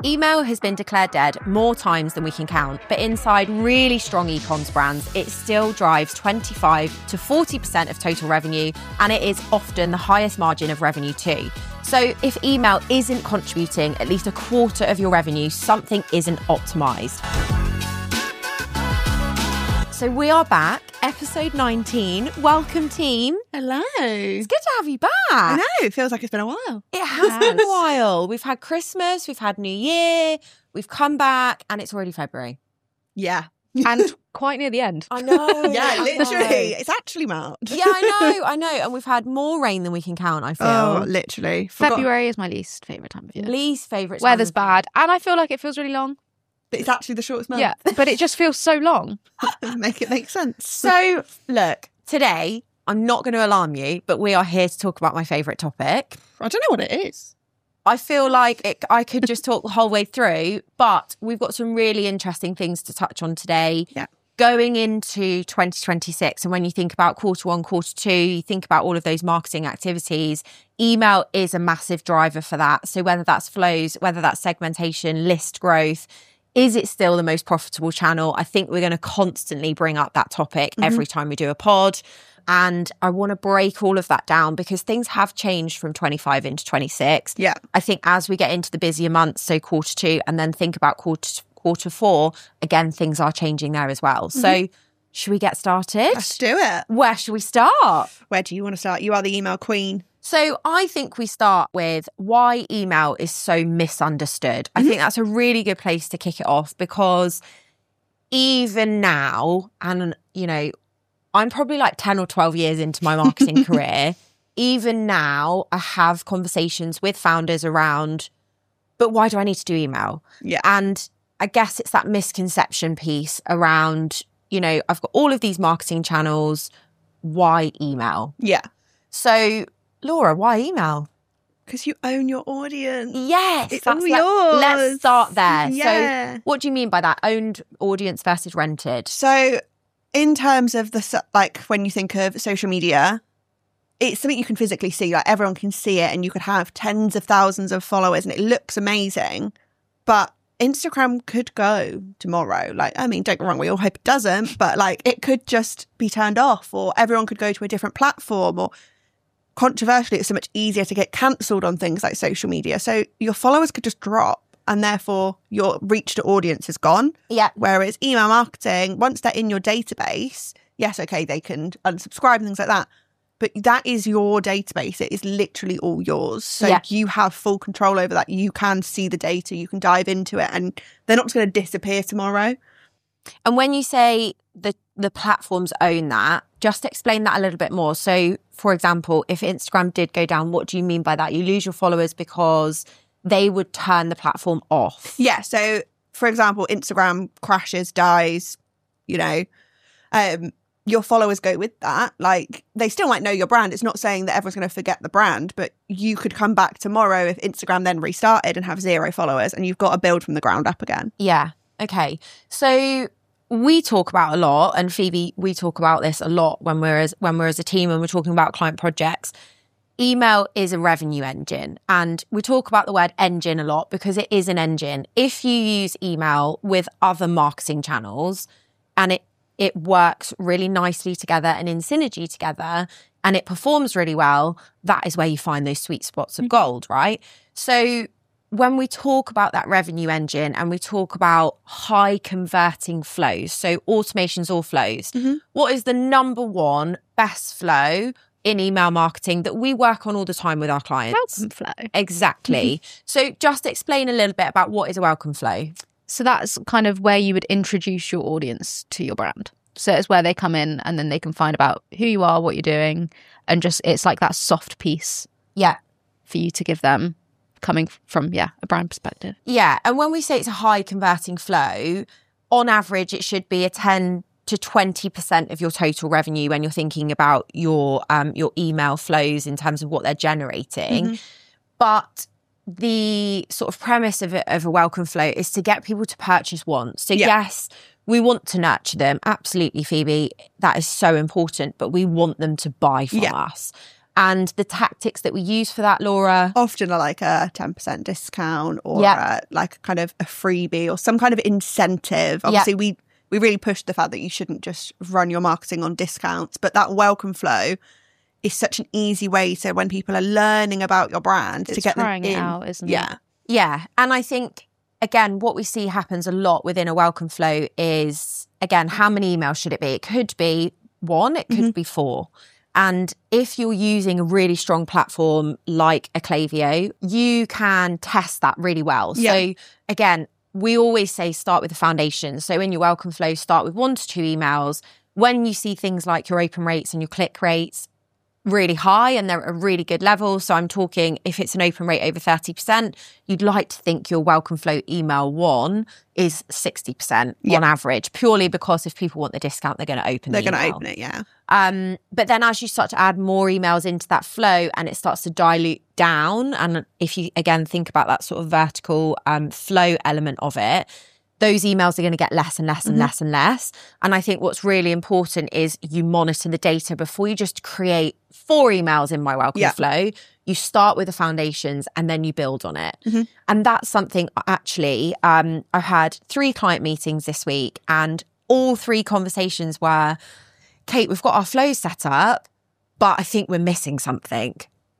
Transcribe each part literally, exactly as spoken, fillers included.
Email has been declared dead more times than we can count, but inside really strong e-coms brands, it still drives twenty-five to forty percent of total revenue, and it is often the highest margin of revenue too. So if email isn't contributing at least a quarter of your revenue, something isn't optimized. So we are back, episode nineteen. Welcome, team. Hello. It's good to have you back. I know, it feels like it's been a while. It has been a while. We've had Christmas, we've had New Year, we've come back, and it's already February. Yeah. And quite near the end. I know. Yeah, I literally. know. It's actually March. Yeah, I know, I know. And we've had more rain than we can count, I feel. Oh, literally. Forgot. February is my least favourite time of year. Least favourite time Weather's of- bad. And I feel like it feels really long. But it's actually the shortest month. Yeah, but it just feels so long. Make it make sense. So, look, today, I'm not going to alarm you, but we are here to talk about my favourite topic. I don't know what it is. I feel like it, I could just talk the whole way through, but we've got some really interesting things to touch on today. Yeah. Going into twenty twenty-six, and when you think about quarter one, quarter two, you think about all of those marketing activities, email is a massive driver for that. So whether that's flows, whether that's segmentation, list growth, is it still the most profitable channel? I think we're going to constantly bring up that topic mm-hmm. every time we do a pod. And I want to break all of that down because things have changed from twenty-five into twenty-six. Yeah. I think as we get into the busier months, so quarter two, and then think about quarter quarter four, again, things are changing there as well. Mm-hmm. So should we get started? Let's do it. Where should we start? Where do you want to start? You are the email queen. So I think we start with why email is so misunderstood. Mm-hmm. I think that's a really good place to kick it off because even now, and you know, I'm probably like ten or twelve years into my marketing career. Even now, I have conversations with founders around, but why do I need to do email? Yeah. And I guess it's that misconception piece around, you know, I've got all of these marketing channels. Why email? Yeah. So, Laura, why email? Because you own your audience. Yes. It's that's all like- yours. Let's start there. Yeah. So what do you mean by that? Owned audience versus rented? So in terms of the, like when you think of social media, it's something you can physically see. Like everyone can see it and you could have tens of thousands of followers and it looks amazing. But Instagram could go tomorrow. Like, I mean, don't get me wrong, we all hope it doesn't, but like it could just be turned off or everyone could go to a different platform or controversially, it's so much easier to get cancelled on things like social media. So your followers could just drop and therefore your reach to audience is gone. Yeah. Whereas email marketing, once they're in your database, yes, okay, they can unsubscribe and things like that. But that is your database. It is literally all yours. So yeah. you have full control over that. You can see the data, you can dive into it, and they're not just going to disappear tomorrow. And when you say the the platforms own that, just explain that a little bit more. So, for example, if Instagram did go down, what do you mean by that? You lose your followers because they would turn the platform off. Yeah. So, for example, Instagram crashes, dies, you know, um, your followers go with that. Like, they still might know your brand. It's not saying that everyone's going to forget the brand, but you could come back tomorrow if Instagram then restarted and have zero followers and you've got to build from the ground up again. Yeah. Okay. So we talk about a lot, and Phoebe, we talk about this a lot when we're as when we're as a team and we're talking about client projects. Email is a revenue engine, and we talk about the word engine a lot because it is an engine. If you use email with other marketing channels and it it works really nicely together and in synergy together and it performs really well, that is where you find those sweet spots of gold, right? So when we talk about that revenue engine and we talk about high converting flows, so automations or flows, mm-hmm. what is the number one best flow in email marketing that we work on all the time with our clients? Welcome flow. Exactly. Mm-hmm. So just explain a little bit about what is a welcome flow. So that's kind of where you would introduce your audience to your brand. So it's where they come in and then they can find about who you are, what you're doing, and just it's like that soft piece. Yeah. For you to give them coming from, yeah, a brand perspective. Yeah. And when we say it's a high converting flow, on average, it should be a ten to twenty percent of your total revenue when you're thinking about your um, your email flows in terms of what they're generating. Mm-hmm. But the sort of premise of, it, of a welcome flow is to get people to purchase once. So yeah. yes, we want to nurture them. Absolutely, Phoebe. That is so important. But we want them to buy from yeah. us. And the tactics that we use for that, Laura, often are like a ten percent discount or Yeah. a, like kind of a freebie or some kind of incentive. Obviously, we we really pushed the fact that you shouldn't just run your marketing on discounts, but that welcome flow is such an easy way to, when people are learning about your brand, to It's get them trying it in. out, isn't it? Yeah. Yeah. And I think, again, what we see happens a lot within a welcome flow is, again, how many emails should it be? It could be one, it could Mm-hmm. be four. And if you're using a really strong platform like a Klaviyo, you can test that really well. Yeah. So again, we always say start with the foundation. So in your welcome flow, start with one to two emails. When you see things like your open rates and your click rates really high and they're at a really good level, so I'm talking if it's an open rate over thirty percent, you'd like to think your welcome flow email one is sixty percent Yeah. on average, purely because if people want the discount, they're going to open They're the going to email. open it, yeah. Um, but then as you start to add more emails into that flow and it starts to dilute down, and if you again think about that sort of vertical um, flow element of it, those emails are going to get less and less and Mhm. less and less. And I think what's really important is you monitor the data before you just create four emails in my welcome Yeah. flow. You start with the foundations and then you build on it. Mhm. And that's something actually, um, I've had three client meetings this week and all three conversations were, Kate, we've got our flows set up, but I think we're missing something.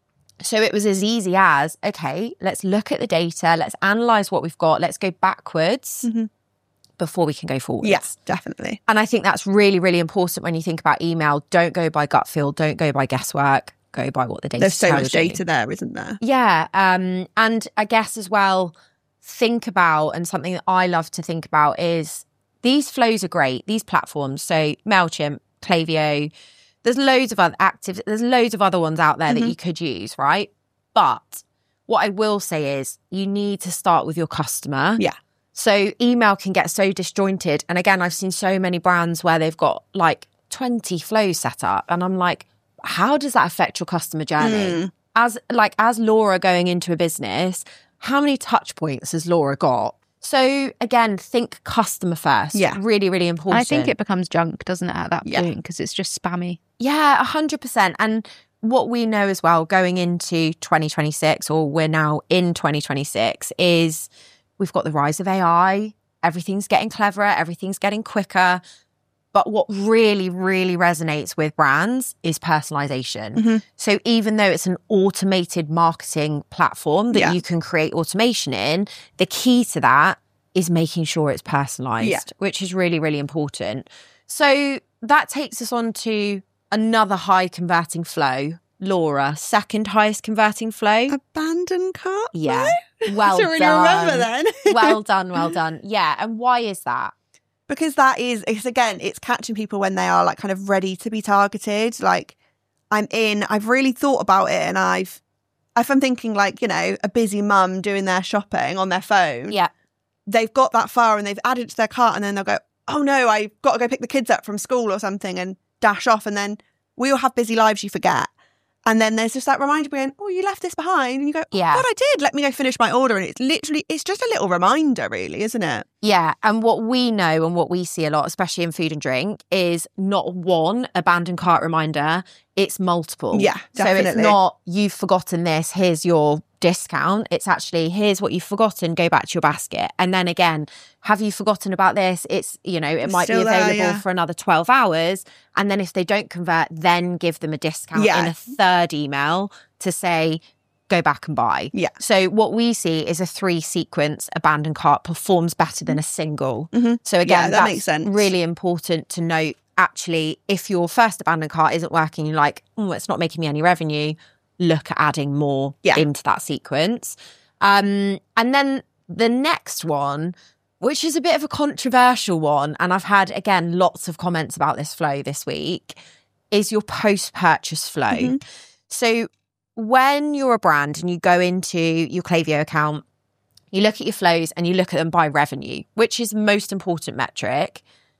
So it was as easy as, okay, let's look at the data, let's analyze what we've got, let's go backwards Mhm. before we can go forwards. Yes, definitely. And I think that's really, really important when you think about email. Don't go by gut feel, don't go by guesswork, go by what the data There's so tells much you. data there, isn't there? Yeah. Um, and I guess as well, think about, and something that I love to think about is these flows are great, these platforms. So MailChimp, Klaviyo, there's loads of other active, there's loads of other ones out there Mhm. that you could use, right? But what I will say is you need to start with your customer. Yeah. So email can get so disjointed. And again, I've seen so many brands where they've got like twenty flows set up. And I'm like, how does that affect your customer journey? Mm. As like as Laura going into a business, how many touch points has Laura got? So again, think customer first. Yeah. Really, really important. I think it becomes junk, doesn't it, at that Yeah. point? Because it's just spammy. Yeah, a hundred percent. And what we know as well going into twenty twenty-six, or we're now in twenty twenty-six, is we've got the rise of A I. Everything's getting cleverer. Everything's getting quicker. But what really, really resonates with brands is personalization. Mhm. So even though it's an automated marketing platform that Yeah. you can create automation in, the key to that is making sure it's personalized, Yeah. which is really, really important. So that takes us on to another high converting flow. Laura, second highest converting flow. Abandoned cart? Yeah. Well I don't really done. remember then. well done, well done. Yeah. And why is that? Because that is, it's again, it's catching people when they are like kind of ready to be targeted. Like, I'm in, I've really thought about it, and I've, if I'm thinking like, you know, a busy mum doing their shopping on their phone, Yeah. they've got that far and they've added it to their cart, and then they'll go, oh no, I've got to go pick the kids up from school or something, and dash off. And then we all have busy lives, you forget. And then there's just that reminder going, oh, you left this behind. And you go, oh, Yeah. God, I did. Let me go finish my order. And it's literally, it's just a little reminder, really, isn't it? Yeah. And what we know and what we see a lot, especially in food and drink, is not one abandoned cart reminder, it's multiple. Yeah, So it's definitely. not, you've forgotten this, here's your discount. It's actually, here's what you've forgotten, go back to your basket. And then again, have you forgotten about this? It's, you know, it It's might be still there, available yeah. for another twelve hours. And then if they don't convert, then give them a discount Yeah. in a third email to say, go back and buy. Yeah. So what we see is a three sequence abandoned cart performs better than a single. Mhm. So again, Yeah, that that's makes sense. really important to note. Actually, if your first abandoned cart isn't working, you're like, oh, it's not making me any revenue, look at adding more Yeah. into that sequence. Um, and then the next one, which is a bit of a controversial one, and I've had, again, lots of comments about this flow this week, is your post-purchase flow. Mhm. So when you're a brand and you go into your Klaviyo account, you look at your flows and you look at them by revenue, which is the most important metric.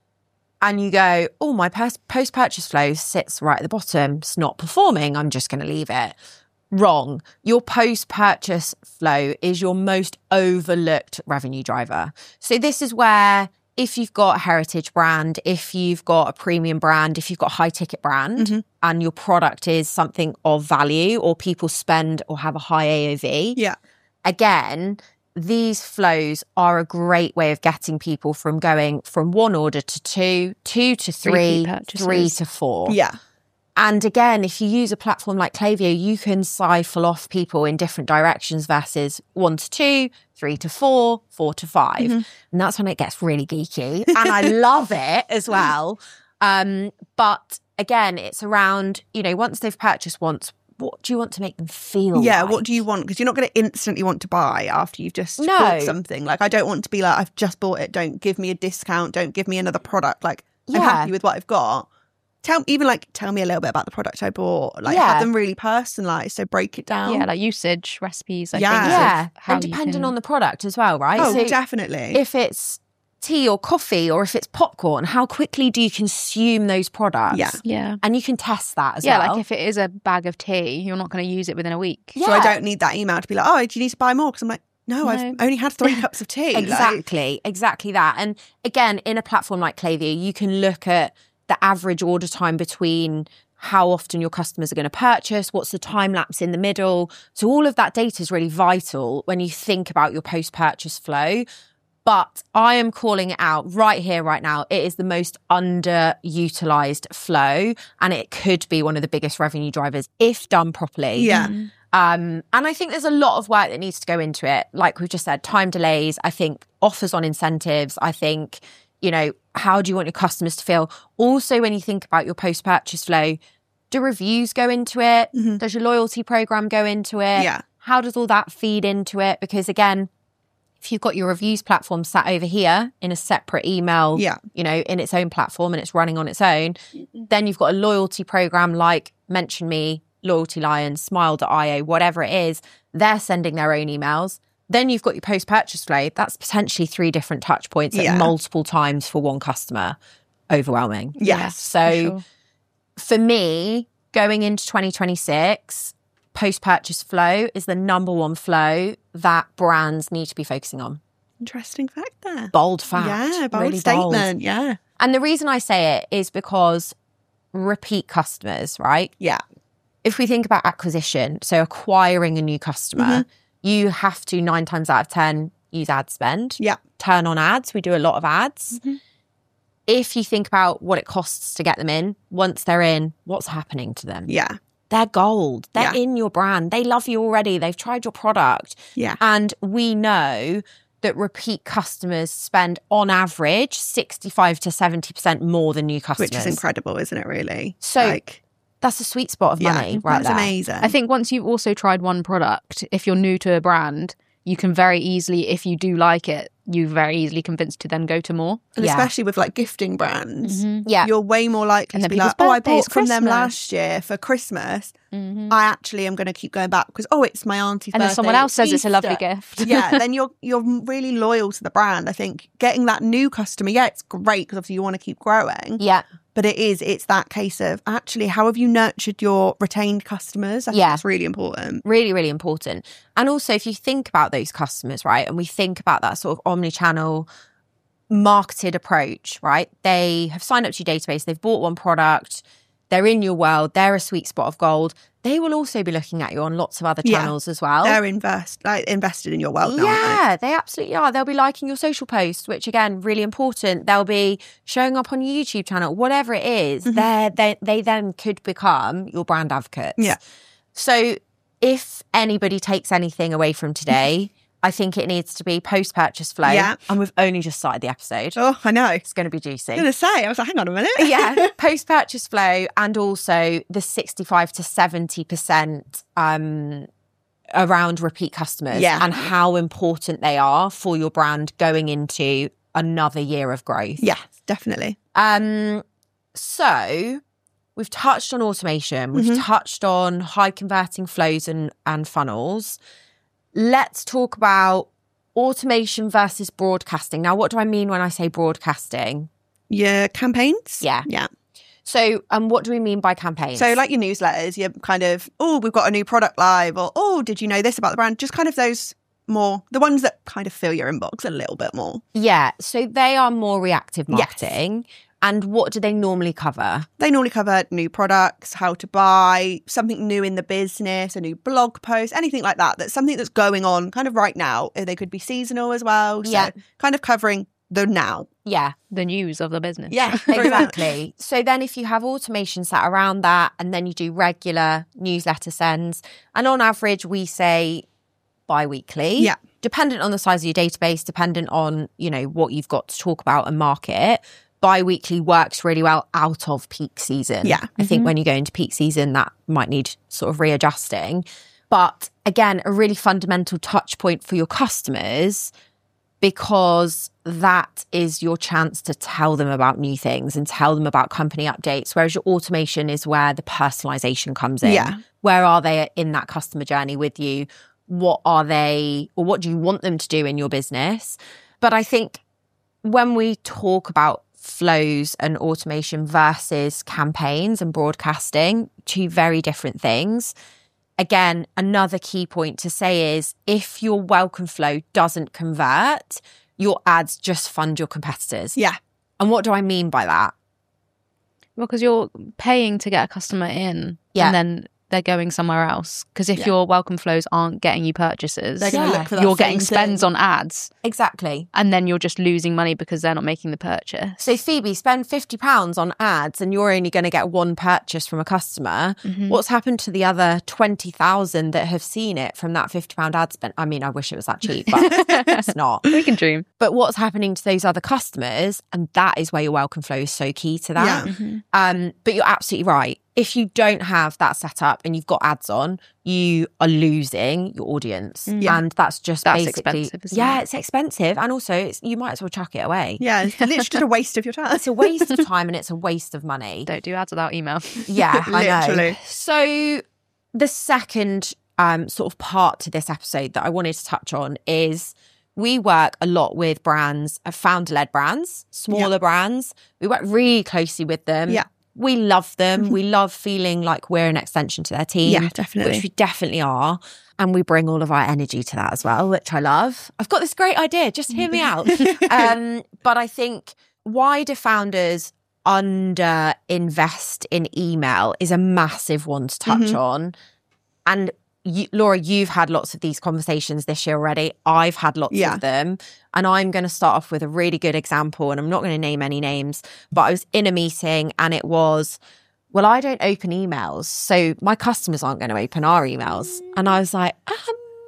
And you go, oh, my pers- post-purchase flow sits right at the bottom. It's not performing. I'm just going to leave it. Wrong. Your post-purchase flow is your most overlooked revenue driver. So this is where if you've got a heritage brand, if you've got a premium brand, if you've got a high ticket brand Mm-hmm. and your product is something of value or people spend or have a high A O V, Yeah. again, these flows are a great way of getting people from going from one order to two, two to three, Repeat purchases. three to four. Yeah. And again, if you use a platform like Klaviyo, you can siphon off people in different directions versus one to two, three to four, four to five. Mm-hmm. And that's when it gets really geeky. And I love it as well. Um, but again, it's around, you know, once they've purchased once, what do you want to make them feel Yeah, like? what do you want? Because you're not going to instantly want to buy after you've just No. bought something. Like, I don't want to be like, I've just bought it. Don't give me a discount. Don't give me another product. Like, I'm Yeah. happy with what I've got. Tell even like tell me a little bit about the product I bought. Like, Yeah. have them really personalised. So break it down. Yeah, like usage recipes. I Yeah. think. Yeah. Of how And you depending can- on the product as well, right? Oh, So definitely. if it's tea or coffee or if it's popcorn, how quickly do you consume those products? Yeah. Yeah. And you can test that as Yeah, well. like if it is a bag of tea, you're not going to use it within a week. Yeah. So I don't need that email to be like, oh, do you need to buy more? Because I'm like, no, No. I've only had three cups of tea. Like, Exactly, exactly that. And again, in a platform like Klaviyo, you can look at the average order time between how often your customers are going to purchase, what's the time lapse in the middle. So all of that data is really vital when you think about your post-purchase flow. But I am calling it out right here, right now. It is the most underutilized flow, and it could be one of the biggest revenue drivers if done properly. yeah. Um, and I think there's a lot of work that needs to go into it. Like we've just said, time delays, I think offers on incentives, I think, you know, how do you want your customers to feel? Also, when you think about your post-purchase flow, do reviews go into it? Mhm. Does your loyalty program go into it? Yeah. How does all that feed into it? Because again, if you've got your reviews platform sat over here in a separate email, Yeah. you know, in its own platform and it's running on its own, then you've got a loyalty program like Mention Me, Loyalty Lion, Smile dot i o, whatever it is, they're sending their own emails. Then you've got your post-purchase flow. That's potentially three different touch points Yeah. at multiple times for one customer. Overwhelming. Yes. So For sure. for me, going into twenty twenty-six, post-purchase flow is the number one flow that brands need to be focusing on. Interesting fact there. Bold fact. Yeah, bold really statement. Yeah. And the reason I say it is because repeat customers, right? Yeah. If we think about acquisition, so acquiring a new customer, Mm-hmm. you have to nine times out of ten use ad spend. Yeah. Turn on ads. We do a lot of ads. Mm-hmm. If you think about what it costs to get them in, once they're in, what's happening to them? Yeah. They're gold. They're Yeah. in your brand. They love you already. They've tried your product. Yeah. And we know that repeat customers spend on average sixty-five to seventy percent more than new customers. Which is incredible, isn't it, really? So like, that's a sweet spot of money yeah, right that's there. amazing. I think once you've also tried one product, if you're new to a brand, you can very easily, if you do like it, you very easily convinced to then go to more. and yeah. especially with like gifting brands, Yeah. you're way more likely And to then be like, people's oh, I birthdays, bought from them Christmas. last year for Christmas. Mm-hmm. I actually am going to keep going back because, oh, it's my auntie's And then birthday, someone else says it's a lovely Easter. gift. Yeah, then you're you're really loyal to the brand. I think getting that new customer, yeah, it's great because obviously you want to keep growing. Yeah. But it is, it's that case of actually, how have you nurtured your retained customers? I think Yeah. that's really important. Really, really important. And also, if you think about those customers, right, and we think about that sort of omni-channel marketed approach, right? They have signed up to your database, they've bought one product, they're in your world, they're a sweet spot of gold. They will also be looking at you on lots of other Yeah. channels as well. They're invest like invested in your world now, aren't Yeah, they absolutely are. They'll be liking your social posts, which again, really important. They'll be showing up on your YouTube channel, whatever it is. Mm-hmm. They're, they they then could become your brand advocates. Yeah. So if anybody takes anything away from today, I think it needs to be post-purchase flow. Yeah. And we've only just started the episode. they? Oh, I know. It's going to be juicy. I was going to say, I was like, hang on a minute. yeah, post-purchase flow, and also the sixty-five to seventy percent um, around repeat customers Yeah. and how important they are for your brand going into another year of growth. Yeah, definitely. Um, so we've touched on automation. We've Mhm. touched on high converting flows and, and funnels. Let's talk about automation versus broadcasting. Now, what do I mean when I say broadcasting? Your campaigns? Yeah. Yeah. So, um, what do we mean by campaigns? So like your newsletters, you're kind of, oh, we've got a new product live, or, oh, did you know this about the brand? Just kind of those more, the ones that kind of fill your inbox a little bit more. Yeah. So they are more reactive Yes. marketing. And what do they normally cover? They normally cover new products, how to buy, something new in the business, a new blog post, anything like that. That's something that's going on kind of right now. They could be seasonal as well. So Yeah. kind of covering the now. Yeah, The news of the business. Yeah, exactly. So then if you have automation set around that and then you do regular newsletter sends, and on average we say bi-weekly. Yeah. Dependent on the size of your database, dependent on, you know, what you've got to talk about and market. Bi-weekly works really well out of peak season. Yeah. I think when you go into peak season, that might need sort of readjusting. But again, a really fundamental touch point for your customers, because that is your chance to tell them about new things and tell them about company updates. Whereas your automation is where the personalization comes in. Yeah. Where are they in that customer journey with you? What are they, or what do you want them to do in your business? But I think when we talk about flows and automation versus campaigns and broadcasting, two very different things. Again, another key point to say is if your welcome flow doesn't convert, your ads just fund your competitors. Yeah. And what do I mean by that? Well, because you're paying to get a customer in Yeah. and then they're going somewhere else. Because if Yeah. your welcome flows aren't getting you purchases, They're going to Yeah. look for that you're getting same spends thing. on ads Exactly. and then you're just losing money because they're not making the purchase. So Phoebe, spend fifty pounds on ads and you're only going to get one purchase from a customer. Mm-hmm. What's happened to the other twenty thousand that have seen it from that fifty pound ad spend? I mean, I wish it was that cheap, but it's not. We can dream. But what's happening to those other customers? And that is where your welcome flow is so key to that. Yeah. Um, but you're absolutely right. If you don't have that set up and you've got ads on, you are losing your audience. Yeah. And that's just That's basically... expensive, isn't yeah, it? it's expensive. And also, it's, you might as well chuck it away. Yeah, it's literally just a waste of your time. It's a waste of time and it's a waste of money. Don't do ads without email. Yeah, I know. Literally. So the second um, sort of part to this episode that I wanted to touch on is we work a lot with brands, uh, founder-led brands, smaller brands. We work really closely with them. Yeah. We love them. We love feeling like we're an extension to their team. Yeah, definitely. Which we definitely are. And we bring all of our energy to that as well, which I love. I've got this great idea. Just hear me out. um, but I think why do founders under invest in email is a massive one to touch Mm-hmm. on. And you, Laura, you've had lots of these conversations this year already. I've had lots Yeah. of them. And I'm going to start off with a really good example. And I'm not going to name any names, but I was in a meeting and it was, well, I don't open emails, so my customers aren't going to open our emails. And I was like, um,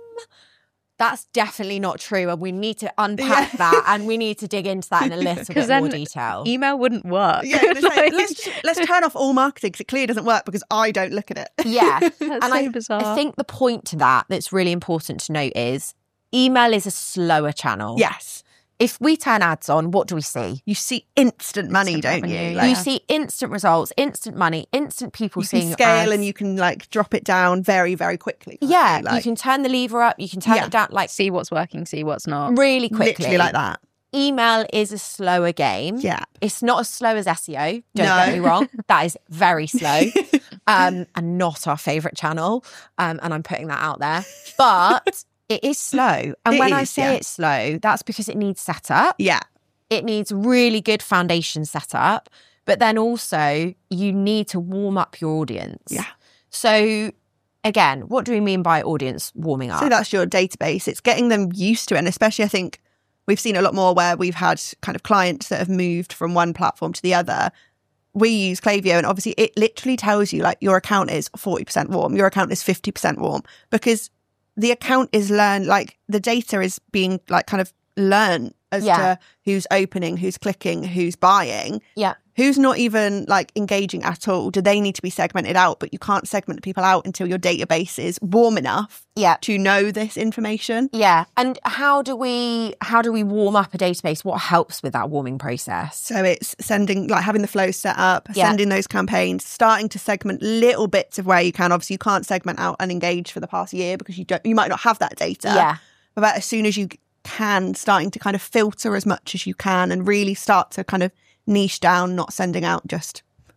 that's definitely not true. And we need to unpack Yeah. that and we need to dig into that in a little bit then more detail. Email wouldn't work. Yeah, it's like, Like- let's let's turn off all marketing because it clearly doesn't work because I don't look at it. Yeah. That's and so I, bizarre. I think the point to that that's really important to note is email is a slower channel. Yes. If we turn ads on, what do we see? You see instant money, Instant don't you? revenue, Like, You see instant results, instant money, instant people you seeing can your scale ads. and you can like drop it down very, very quickly. can't yeah, you? Like, you can turn the lever up, you can turn Yeah. it down like see what's working, see what's not. really quickly. literally like that. Email is a slower game. Yeah. It's not as slow as S E O. Don't No. get me wrong. That is very slow um, and not our favourite channel. Um, and I'm putting that out there. But it is slow. And It when I is, say yeah. it's slow, that's because it needs setup. Yeah. It needs really good foundation setup. But then also you need to warm up your audience. Yeah. So again, what do we mean by audience warming up? So that's your database. It's getting them used to it. And especially I think we've seen a lot more where we've had kind of clients that have moved from one platform to the other. We use Klaviyo and obviously it literally tells you like your account is forty percent warm, your account is fifty percent warm because the account is learned, like the data is being like kind of learned as Yeah. to who's opening, who's clicking, who's buying. yeah. Who's not even like engaging at all? Do they need to be segmented out? But you can't segment people out until your database is warm enough Yeah. to know this information. Yeah. And how do we how do we warm up a database? What helps with that warming process? So it's sending, like having the flow set up, Yeah. sending those campaigns, starting to segment little bits of where you can. Obviously, you can't segment out and engage for the past year because you don't, you might not have that data. Yeah. But as soon as you can, starting to kind of filter as much as you can and really start to kind of niche down, not sending out just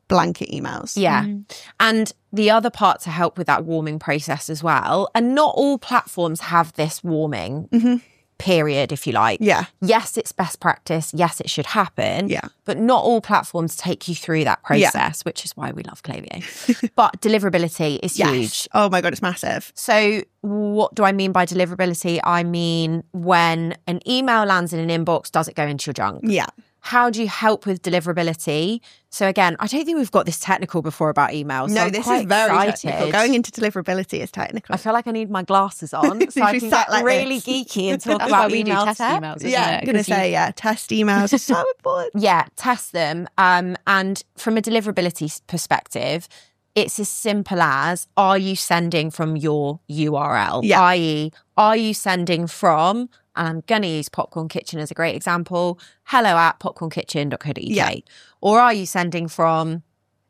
blanket emails. Yeah. Mm. And the other part to help with that warming process as well, and not all platforms have this warming Mm-hmm. period, if you like. Yeah. Yes, it's best practice. Yes, it should happen. Yeah. But not all platforms take you through that process, Yeah. which is why we love Klaviyo. But deliverability is Yes. huge. Oh my God, it's massive. So what do I mean by deliverability? I mean when an email lands in an inbox, does it go into your junk? Yeah. How do you help with deliverability? So again, I don't think we've got this technical before about emails. No, so I'm this quite is very excited. technical. Going into deliverability is technical. I feel like I need my glasses on so I You can sat get like really this. geeky and talk That's why about we do email test tech. emails, isn't yeah, it? I'm going to 'Cause you- say, yeah, test emails are so important. Yeah, test them. Um, and from a deliverability s- perspective, it's as simple as, are you sending from your U R L? Yeah. that is, are you sending from, and I'm going to use Popcorn Kitchen as a great example, hello at popcorn kitchen dot co dot uk. Yeah. Or are you sending from,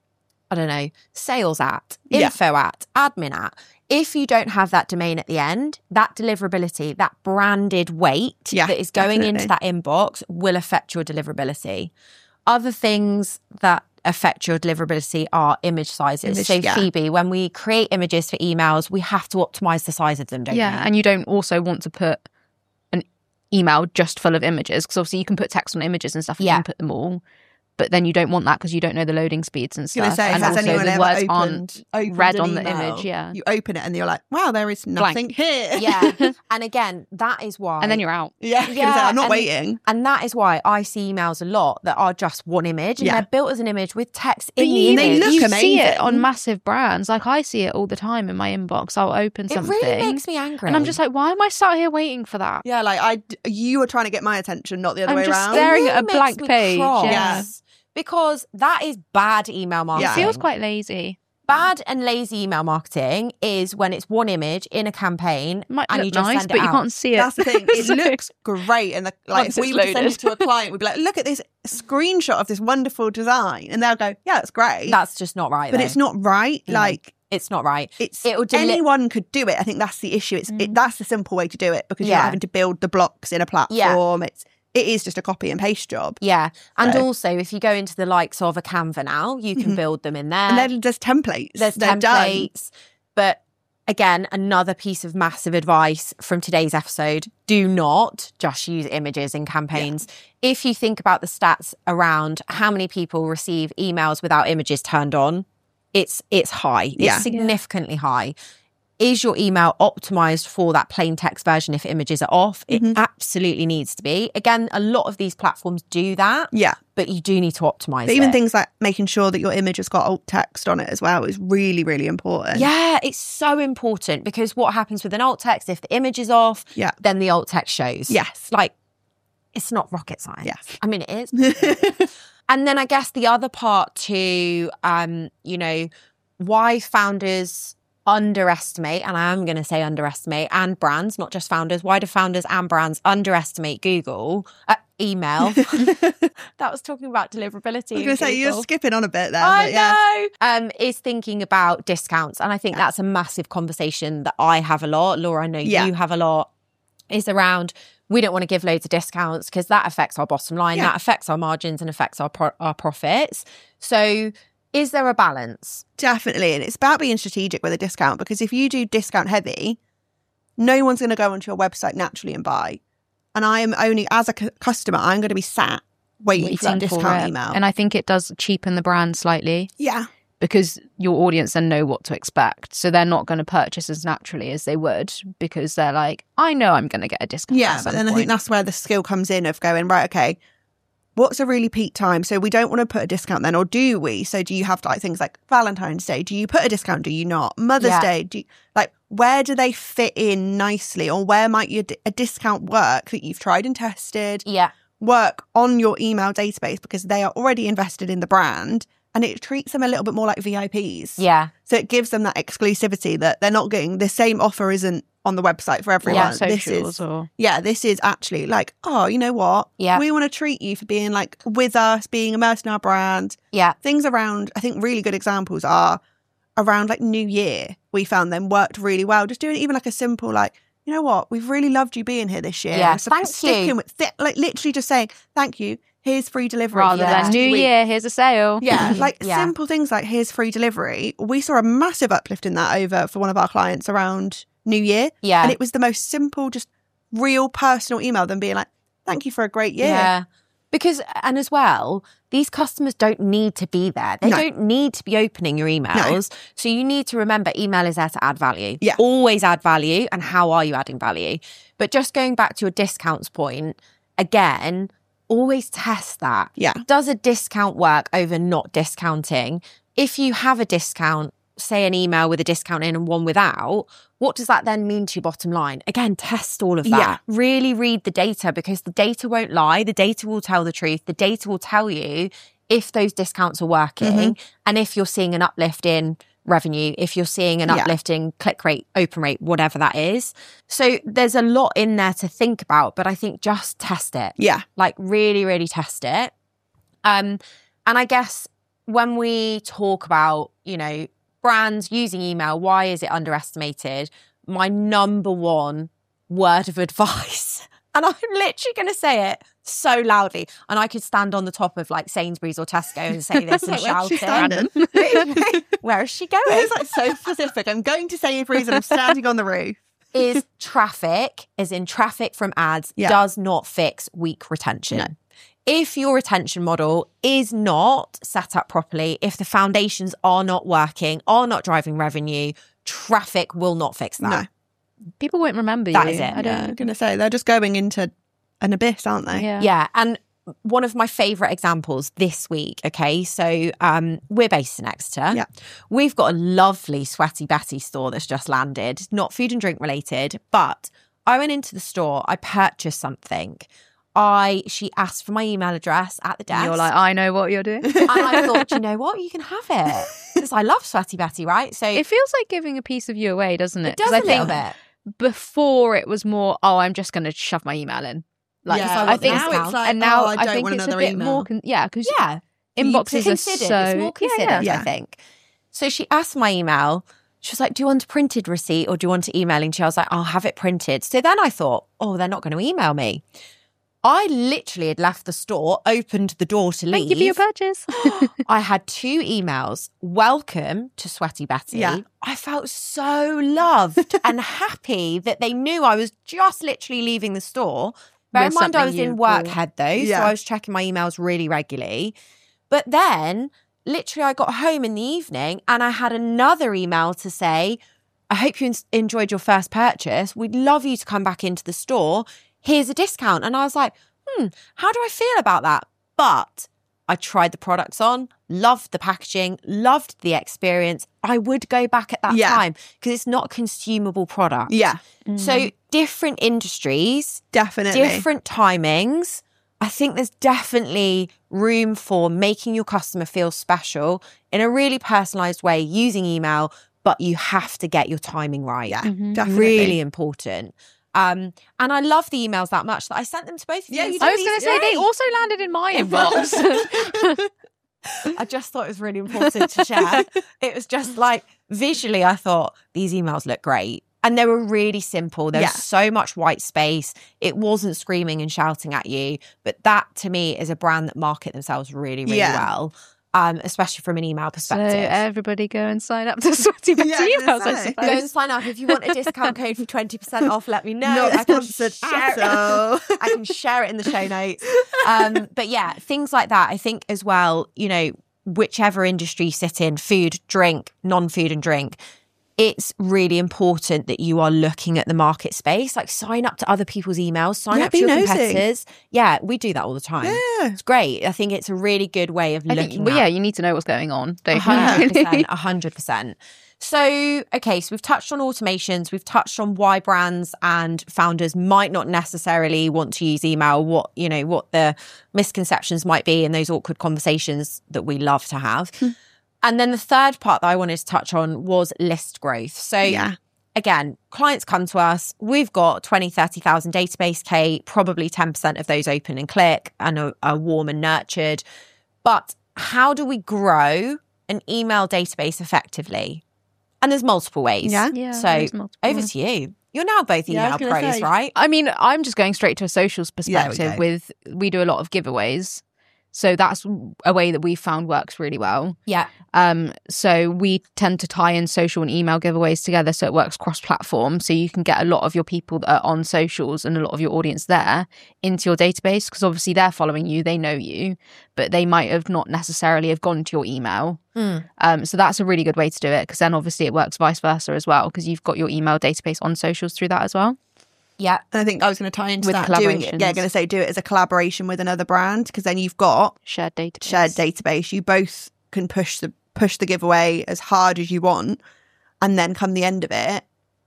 I don't know, sales at, Yeah. info at, admin at? If you don't have that domain at the end, that deliverability, that branded weight Yeah, that is going definitely. into that inbox will affect your deliverability. Other things that affect your deliverability are image sizes. Image, so yeah. Phoebe, when we create images for emails, we have to optimize the size of them, don't yeah, we? and you don't also want to put an email just full of images, because obviously you can put text on images and stuff and Yeah. you can put them all, but then you don't want that because you don't know the loading speeds and I was going stuff. to say, and has also anyone the ever words opened, aren't opened read an on the email, image. Yeah, You open it and you're like, wow, there is nothing here. Yeah. And again, that is why. and then you're out. yeah, I was gonna Yeah, say, I'm not and- waiting. And that is why I see emails a lot that are just one image and Yeah. they're built as an image with text But in the you- image. they look you amazing. see it on massive brands. Like I see it all the time in my inbox. I'll open it something really makes me angry. and I'm just like, why am I sat here waiting for that? Yeah, like I, you were trying to get my attention, not the other I'm way just around. staring It at a really blank makes me page. cross. Yeah. Because that is bad email marketing. Yeah. It feels quite lazy. Bad and lazy email marketing is when it's one image in a campaign It might and look you just nice, send it but you out. can't see it. That's the thing. It So- looks great, and the, like Once if we it's were to send loaded. it to a client, we'd be like, "Look at this screenshot of this wonderful design," and they'll go, "Yeah, that's great," That's just not right. but though. it's not right. Mm. Like It's not right. it's It'll deli- anyone could do it. I think that's the issue. It's it, that's the simple way to do it because you're Yeah. not having to build the blocks in a platform. It's it is just a copy and paste job. Yeah. And So- also, if you go into the likes of a Canva now, you can Mhm. build them in there. And then there's templates. There's They're done. templates. But again, another piece of massive advice from today's episode, do not just use images in campaigns. If you think about the stats around how many people receive emails without images turned on, it's it's high. It's Yeah. significantly high. Is your email optimized for that plain text version if images are off? It Mhm. absolutely needs to be. Again, a lot of these platforms do that, Yeah. but you do need to optimize But even it. things like making sure that your image has got alt text on it as well is really, really important. Yeah, it's so important because what happens with an alt text, if the image is off, Yeah. then the alt text shows. Yes. Like, it's not rocket science. Yes. I mean, it is. And then I guess the other part to, um, you know, why founders underestimate, and I am going to say underestimate, and brands, not just founders, why do founders and brands underestimate Google, uh, email? That was talking about deliverability. I was in going to say, you're Google. skipping on a bit there. I but yeah. know. Um, is thinking about discounts. And I think that's a massive conversation that I have a lot. Laura, I know Yeah. you have a lot, is around we don't want to give loads of discounts because that affects our bottom line, Yeah. that affects our margins and affects our pro- our profits. So is there a balance? Definitely. And it's about being strategic with a discount because if you do discount heavy, no one's going to go onto your website naturally and buy. And I am only, as a cu- customer, I'm going to be sat waiting, for that Waiting for discount it. email. And I think it does cheapen the brand slightly yeah. because your audience then know what to expect. So they're not going to purchase as naturally as they would because they're like, I know I'm going to get a discount. Yeah. at But some then I think point. that's where the skill comes in of going, right, okay, what's a really peak time? So we don't want to put a discount then, or do we? So do you have like things like Valentine's Day? Do you put a discount? Do you not? Mother's Yeah. Day? Do you, like where do they fit in nicely, or where might your, a discount work that you've tried and tested Yeah. work on your email database because they are already invested in the brand, and it treats them a little bit more like V I Ps. Yeah. So it gives them that exclusivity that they're not getting. The same offer isn't on the website for everyone. yeah, this socials is or yeah, this is actually like, oh, you know what? Yeah. We want to treat you for being like with us, being immersed in our brand. Yeah. Things around, I think really good examples are around like New Year. We found them worked really well. Just doing even like a simple like, you know what, we've really loved you being here this year. Yeah, so thank sticking you. with th- like literally just saying thank you. Here's free delivery. Rather for the than next New week. Year, here's a sale. Yeah, like Yeah. simple things like here's free delivery. We saw a massive uplift in that over for one of our clients around New Year. Yeah. And it was the most simple, just real personal email than being like, thank you for a great year. Yeah. Because, and as well, these customers don't need to be there. They No. don't need to be opening your emails. So you need to remember email is there to add value. Yeah. Always add value. And how are you adding value? But just going back to your discounts point, again, always test that. Yeah. Does a discount work over not discounting? If you have a discount, say an email with a discount in and one without, what does that then mean to your bottom line? Again, test all of that. Yeah. Really read the data, because the data won't lie. The data will tell the truth. The data will tell you if those discounts are working Mm-hmm. and if you're seeing an uplift in revenue, if you're seeing an Yeah. uplift in click rate, open rate, whatever that is. So there's a lot in there to think about, but I think just test it. Yeah. Like really, really test it. Um, and I guess when we talk about, you know, brands using email, why is it underestimated? My number one word of advice, and I'm literally going to say it so loudly, and I could stand on the top of like Sainsbury's or Tesco and say this and Like, where's shout she it. standing? Where is she going? It's like so specific. I'm going to Sainsbury's and I'm standing on the roof. Is traffic, as in traffic from ads, Yeah. does not fix weak retention. No. If your retention model is not set up properly, if the foundations are not working, are not driving revenue, traffic will not fix that. No. People won't remember That you. is it. I Yeah, I'm don't. going to say they're just going into an abyss, aren't they? Yeah. Yeah. And one of my favourite examples this week, okay, so um, we're based in Exeter. Yeah. We've got a lovely Sweaty Betty store that's just landed, not food and drink related, but I went into the store, I purchased something. I She asked for my email address at the desk. You're like, I know what you're doing. and I thought, you know what, you can have it. Because I love Sweaty Betty, right? So It feels like giving a piece of you away, doesn't it? it does 'Cause I a little think bit. before it was more, oh, I'm just going to shove my email in. Like, Yeah, I think now it's like, and now oh, I I, don't think want it's a another bit email. more, con- yeah, because Yeah. inboxes are Considered. so It's more considered, yeah, yeah. I think. So she asked my email. She was like, do you want a printed receipt or do you want to email? And she was like, I'll have it printed. So then I thought, oh, they're not going to email me. I literally had left the store, opened the door to leave. Thank you for your purchase. I had two emails. Welcome to Sweaty Betty. Yeah. I felt so loved and happy that they knew I was just literally leaving the store. Bear in With mind, I was something in you work bought. head though, Yeah. so I was checking my emails really regularly. But then, literally, I got home in the evening and I had another email to say, I hope you en- enjoyed your first purchase. We'd love you to come back into the store. Here's a discount. And I was like, hmm, how do I feel about that? But I tried the products on, loved the packaging, loved the experience. I would go back at that Yeah. time because it's not a consumable product. Yeah, So different industries, definitely. different timings. I think there's definitely room for making your customer feel special in a really personalized way using email, but you have to get your timing right. Yeah, Mhm. definitely. Really important. Um, and I love the emails that much that I sent them to both of Yeah, you. you I was did. going to say, they also landed in my inbox. I just thought it was really important to share. It was just like visually, I thought these emails look great. And they were really simple. There was Yeah. so much white space. It wasn't screaming and shouting at you. But that to me is a brand that market themselves really, really Yeah. well, um, especially from an email So perspective. everybody go and sign up to Sweaty Betty Yeah, I was emails, gonna I say. Go and suppose. sign up. If you want a discount code for twenty percent off, let me know. Not I can sponsored share at it. all. I can share it in the show notes. Um, but yeah, things like that. I think as well, you know, whichever industry you sit in, food, drink, non-food and drink, it's really important that you are looking at the market space. Like sign up to other people's emails, sign Yeah, up to be your nosy. competitors. Yeah, we do that all the time. Yeah. It's great. I think it's a really good way of I looking think, well, at yeah, you need to know what's going on, don't A hundred you? percent, a hundred percent. So, okay, so we've touched on automations, we've touched on why brands and founders might not necessarily want to use email, what, you know, what the misconceptions might be in those awkward conversations that we love to have. And then the third part that I wanted to touch on was list growth. So Yeah. again, clients come to us, we've got twenty, thirty thousand database K, probably ten percent of those open and click and are, are warm and nurtured. But how do we grow an email database effectively? And there's multiple ways. Yeah. Yeah, So there's multiple over ways. to you. You're now both Yeah, I email was gonna pros, say. right? I mean, I'm just going straight to a socials There we perspective go. with, we do a lot of giveaways. So that's a way that we found works really well. Yeah. Um, so we tend to tie in social and email giveaways together so it works cross-platform. So you can get a lot of your people that are on socials and a lot of your audience there into your database, because obviously they're following you, they know you, but they might have not necessarily have gone to your email. Mm. Um, so that's a really good way to do it, because then obviously it works vice versa as well, because you've got your email database on socials through that as well. Yeah. And I think I was going to tie into With that, doing it. collaborations. Yeah, going to say do it as a collaboration with another brand, because then you've got Shared database. shared database. You both can push the push the giveaway as hard as you want, and then come the end of it,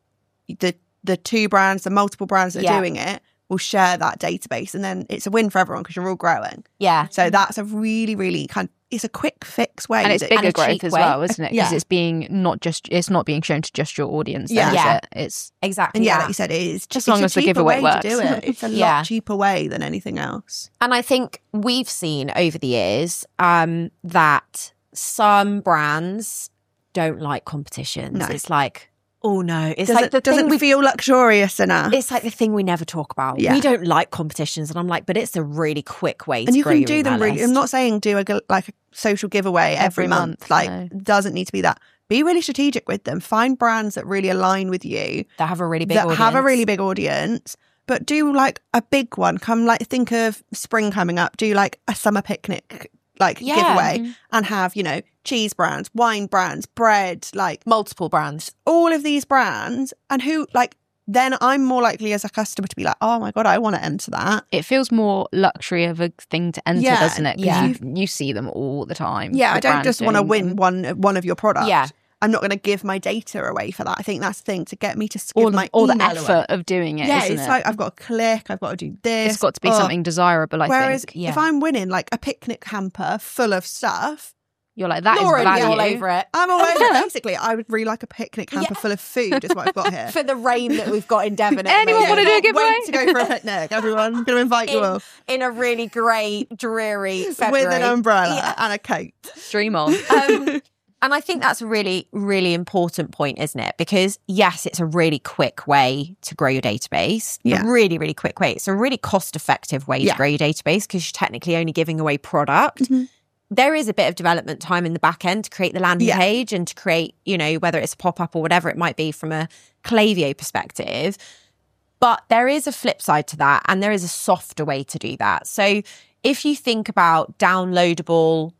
the the two brands, the multiple brands that are Yeah. doing it, will share that database, and then it's a win for everyone because you're all growing. Yeah. So that's a really, really kind. It's a quick fix way, And it's that- bigger a growth cheap as way. well, isn't it? Because Yeah. it's being not just, it's not being shown to just your audience. Yeah. then, is Yeah. it? It's Exactly. And yeah, that. like you said, it is As it's long a as the cheaper giveaway way works. to do it. It's a Yeah. lot cheaper way than anything else. And I think we've seen over the years um, that some brands don't like competitions. No. It's like, oh no, it's Doesn't, like the doesn't thing we feel luxurious enough. It's like the thing we never talk about. Yeah. We don't like competitions, and I'm like, but it's a really quick way. and to you grow can your do them email really. list. I'm not saying do a g- like a social giveaway every, Every month. month, Like no. doesn't need to be that. Be really strategic with them. Find brands that really align with you, That have a really big that audience. have a really big audience. But do like a big one. Come like think of spring coming up. Do like a summer picnic like Yeah. giveaway, and have, you know, cheese brands, wine brands, bread, like multiple brands. all of these brands, and who like then I'm more likely as a customer to be like, oh my god, I want to enter that. it feels more luxury of a thing to enter, Yeah, doesn't it? 'Cause yeah. you, you see them all the time. Yeah, the I don't brands just want to doing win them. one one of your products. Yeah. I'm not going to give my data away for that. I think that's the thing, to get me to give All my the, all the email effort away. of doing it, Yeah, isn't it's it? like I've got to click, I've got to do this. It's got to be Oh. something desirable, I Whereas think. Yeah. if I'm winning like a picnic hamper full of stuff, You're like, that is Lauren, value. you're all over it. I'm all over it. Basically, I would really like a picnic hamper Yeah. full of food is what I've got here. For the rain that we've got in Devon. at the Anyone moment. wanna do a Can't giveaway? Wait to go for a picnic, everyone. I'm going to invite you in, all. in a really grey, dreary February. With an umbrella Yeah. and a coat. Dream on. Um, and I think that's a really, really important point, isn't it? Because yes, it's a really quick way to grow your database. Yeah. A really, really quick way. It's a really cost-effective way Yeah. to grow your database because you're technically only giving away product. Mhm. There is a bit of development time in the back end to create the landing Yeah. page and to create, you know, whether it's a pop-up or whatever it might be from a Klaviyo perspective. But there is a flip side to that, and there is a softer way to do that. So if you think about downloadable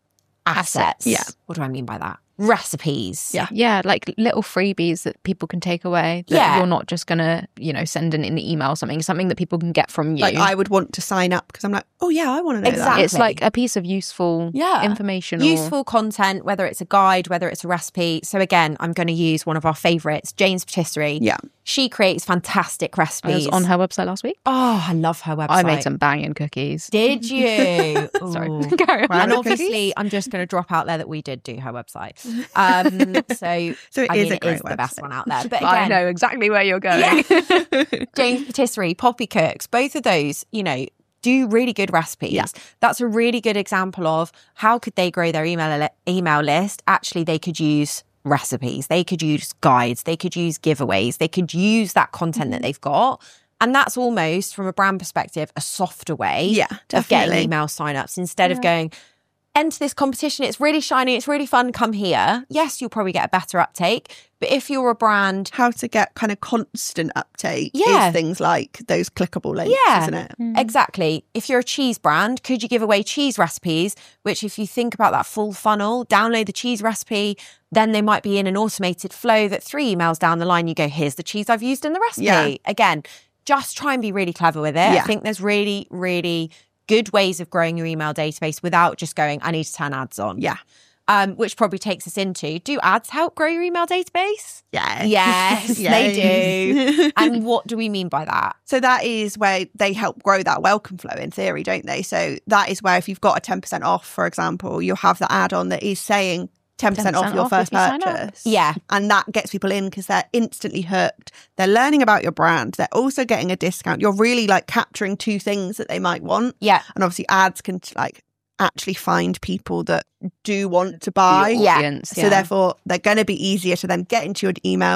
assets, Yeah. what do I mean by that? Recipes. Yeah. Yeah, like little freebies that people can take away. That Yeah. you're not just going to, you know, send in an email or something, something that people can get from you. Like I would want to sign up because I'm like, oh yeah, I want to know Exactly. It's like a piece of useful Yeah. information. or- Useful content, whether it's a guide, whether it's a recipe. So again, I'm going to use one of our favourites, Jane's Patisserie. Yeah. She creates fantastic I recipes. was on her website last week. Oh, I love her website. I made some banging cookies. Did you? Sorry. Ooh. Carry on. Wow. And Random obviously, I'm just going to drop out there that we did do her website. Um, so, So it I is mean, a it great is the best website. one out there. But I again, know exactly where you're going. Jane's Patisserie, Poppy Cooks, both of those, you know, do really good recipes. Yeah. That's a really good example of how could they grow their email li- email list. Actually, they could use recipes, they could use guides, they could use giveaways, they could use that content that they've got. And that's almost, from a brand perspective, a softer way Yeah, of getting definitely. email signups instead of going, enter this competition, it's really shiny, it's really fun, come here. Yes, you'll probably get a better uptake. But if you're a brand, How to get kind of constant uptake Yeah. is things like those clickable links, Yeah. isn't it? exactly, if you're a cheese brand, could you give away cheese recipes? Which, if you think about that full funnel, download the cheese recipe, then they might be in an automated flow that three emails down the line, you go, here's the cheese I've used in the recipe. Yeah. Again, just try and be really clever with it. I Yeah. think there's really, really good ways of growing your email database without just going, I need to turn ads on. Yeah. Um, which probably takes us into, do ads help grow your email database? Yeah. Yes, they do. And what do we mean by that? So that is where they help grow that welcome flow in theory, don't they? So that is where if you've got a ten percent off, for example, you'll have the add-on that is saying ten percent off your off first if you sign up. purchase. Yeah. And that gets people in because they're instantly hooked. They're learning about your brand. They're also getting a discount. You're really like capturing two things that they might want. Yeah. And obviously ads can like actually find people that do want to buy. Your Yeah. audience, So therefore, they're going to be easier to then get into your emails,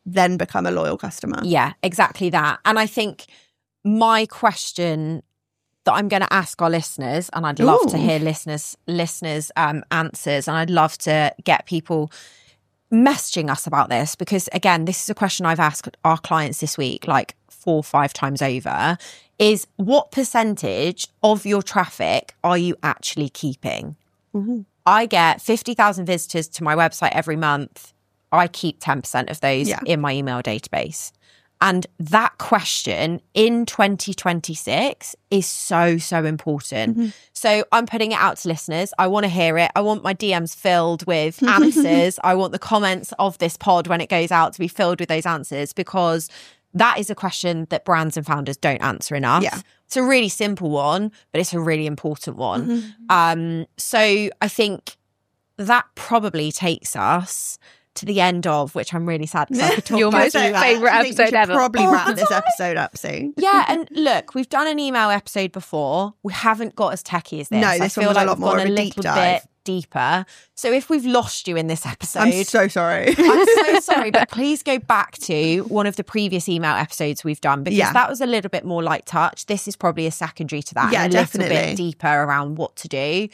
then become a loyal customer. Yeah, exactly that. And I think my question that I'm going to ask our listeners, and I'd love Ooh. to hear listeners listeners um, answers, and I'd love to get people messaging us about this, because again, this is a question I've asked our clients this week like four or five times over, is what percentage of your traffic are you actually keeping? Mm-hmm. I get fifty thousand visitors to my website every month. I keep ten percent of those Yeah. in my email database. And that question in twenty twenty-six is so, so important. Mm-hmm. So I'm putting it out to listeners. I want to hear it. I want my D Ms filled with answers. I want the comments of this pod when it goes out to be filled with those answers, because that is a question that brands and founders don't answer enough. Yeah. It's a really simple one, but it's a really important one. Mm-hmm. Um, so I think that probably takes us to the end of, which I'm really sad because I could talk Your about most you. favourite I think we episode should ever. Probably wrap this episode up soon. Yeah, and look, we've done an email episode before. We haven't got as techie as this. No, I this one feel was a like lot we've more gone of a a deep little dive. bit deeper. So if we've lost you in this episode, I'm so sorry. I'm so sorry, but please go back to one of the previous email episodes we've done, because Yeah. that was a little bit more light touch. This is probably a secondary to that, Yeah, and a little definitely. bit deeper around what to do.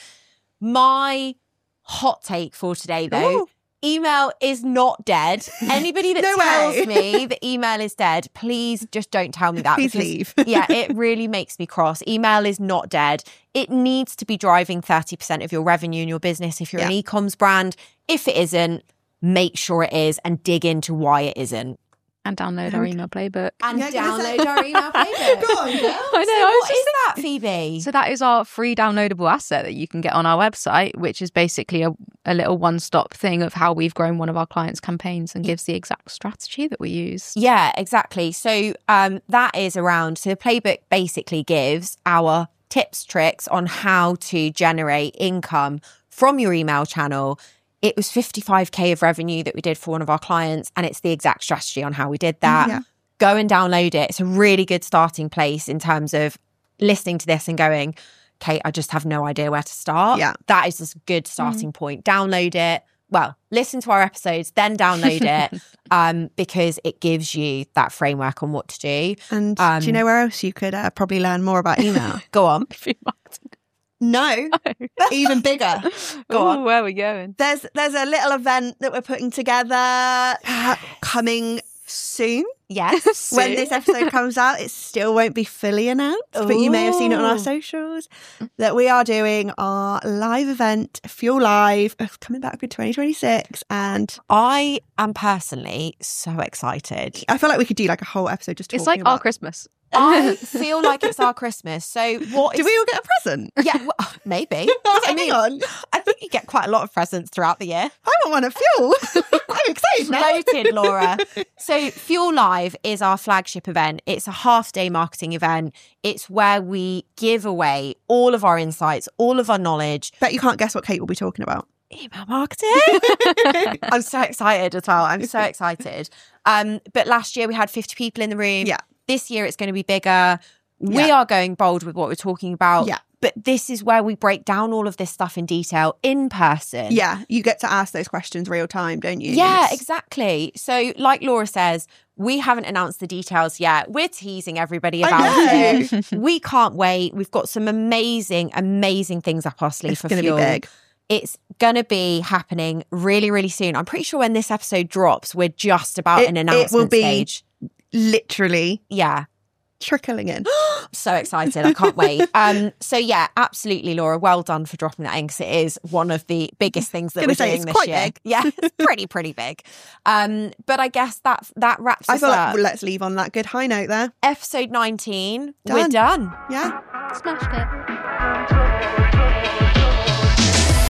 My hot take for today, though, Ooh. email is not dead. Anybody that No tells way. me that email is dead, please just don't tell me that. Please because, leave. yeah, it really makes me cross. Email is not dead. It needs to be driving thirty percent of your revenue in your business if you're an Yeah. e-coms brand. If it isn't, make sure it is and dig into why it isn't. And download our email playbook. And Yeah, I was gonna download say- our email playbook. Go on, girl. I know. So I was what just is that, Phoebe? So that is our free downloadable asset that you can get on our website, which is basically a, a little one-stop thing of how we've grown one of our clients' campaigns and gives the exact strategy that we use. Yeah, exactly. So um, that is around, so the playbook basically gives our tips, tricks on how to generate income from your email channel. It was fifty-five K of revenue that we did for one of our clients, and it's the exact strategy on how we did that. Yeah. Go and download it. It's a really good starting place in terms of listening to this and going, okay, I just have no idea where to start. Yeah. That is just a good starting point. Download it. Well, listen to our episodes, then download it, um, because it gives you that framework on what to do. And Um, do you know where else you could uh, probably learn more about email? Go on. No, even bigger. Go on. Ooh, where are we going? There's there's a little event that we're putting together uh, coming soon. Yes. When this episode comes out, it still won't be fully announced, but you may have seen it on our Ooh. socials that we are doing our live event, Fuel Live, uh, coming back in twenty twenty-six. And I am personally so excited. I feel like we could do like a whole episode just talking It's like about. our Christmas. I feel like it's our Christmas. So what Do is... we all get a present? Yeah, well, maybe. Oh, I hang mean, on. I think you get quite a lot of presents throughout the year. I want one at Fuel. I'm excited now. Noted, Laura. So Fuel Live is our flagship event. It's a half day marketing event. It's where we give away all of our insights, all of our knowledge. Bet you can't guess what Kate will be talking about. Email marketing. I'm so excited as well. I'm so excited. Um, but last year we had fifty people in the room. Yeah. This year it's going to be bigger. We Yeah. are going bold with what we're talking about. Yeah. But this is where we break down all of this stuff in detail in person. Yeah, you get to ask those questions real time, don't you? Yeah, It's- exactly. So, like Laura says, we haven't announced the details yet. We're teasing everybody I about know. it. We can't wait. We've got some amazing, amazing things up our sleeve It's for going to Fuel. be big. It's going to be happening really, really soon. I'm pretty sure when this episode drops, we're just about It- an it announcement will be- stage. Literally Yeah. trickling in. So excited. I can't wait. Um, so yeah, absolutely, Laura. Well done for dropping that in, because it is one of the biggest things that Gonna we're say, doing it's this quite year. big. Yeah, it's pretty, pretty big. Um, but I guess that that wraps I us feel up. like let's leave on that good high note there. Episode nineteen, Done. we're done. Yeah. Smashed it.